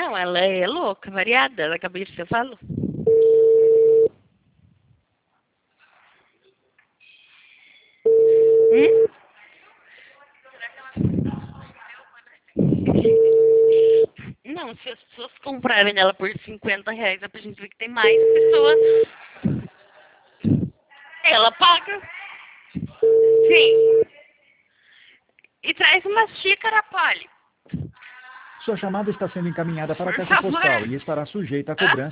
Não, ela é louca, variada da cabeça, eu falo. Não, se as pessoas comprarem ela por R$ 50, é pra gente ver que tem mais pessoas. Ela paga. Sim. E traz uma xícara, Polly. Sua chamada está sendo encaminhada para a Por caixa favor. postal e estará sujeita a Hã? cobrança.